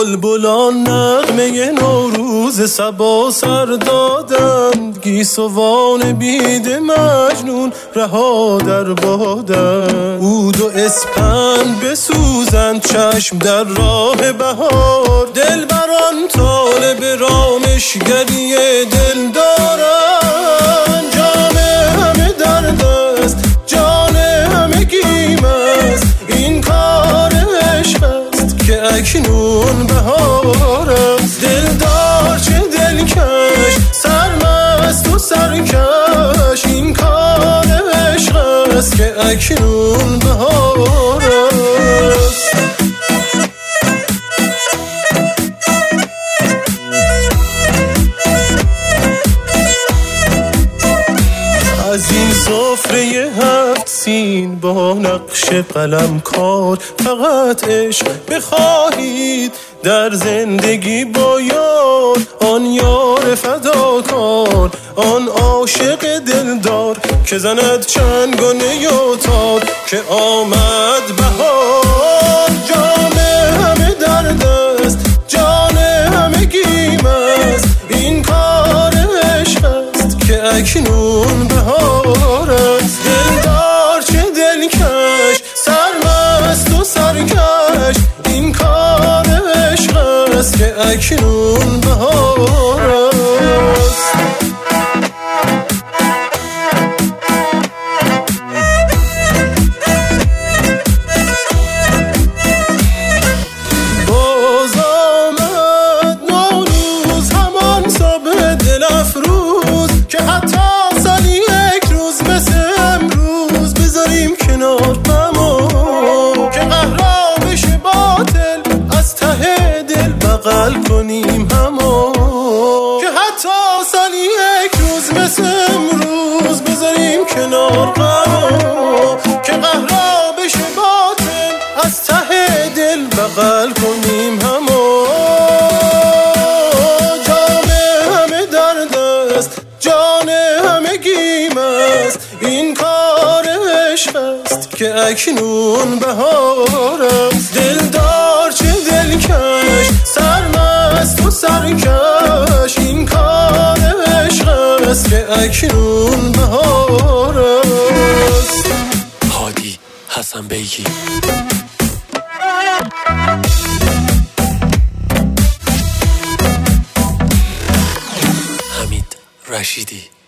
بلبلان نغمه نوروز صبا سر دادند، گیسوان بید مجنون رها در بادند. عود و اسپند بسوزند چشم در راه بهار، دلبران طالب رامشگری دل دارند. جام همه درد است، جان همه گیم است، این کار عشق است که اکنون بهار است. دلدار چه دلکش، سرمست و سرکش، این کار عشق است که اکنون بهار است. از این سفره هفت سین با نقش قلم کار، فقط عشق بخواهید در زندگی با یار. آن یار فداکار، آن عاشق دلدار که زند چنگ و نیوتار که آمد بهار. جام همه درد است، جان همه گیم است، این کار عشق است که اکنون بهار است. دلدار چه دلکش، سرمست و سرکش، این کار عشق است که اکنون بهار است. باز آمد نوروز، همان صبح دل افروز که حتی سالی یک روز مثل امروز بذاریم کنار غمو، که قهرا بشه باطل از ته دل بغل کنیم همو. که حتی سالی یک روز مثل امروز بذاریم کنار غمو، که قهرا بشه باطل از ته دل بغل کنیم همو. جام همه درد است، جان همه گیم است، این کار عشق است که اکنون بهار است. دلدار چه دلکش، سرمست و سرکش، این کار عشق است که اکنون بهار است. هادی حسن بیگی. حمید رشیدی.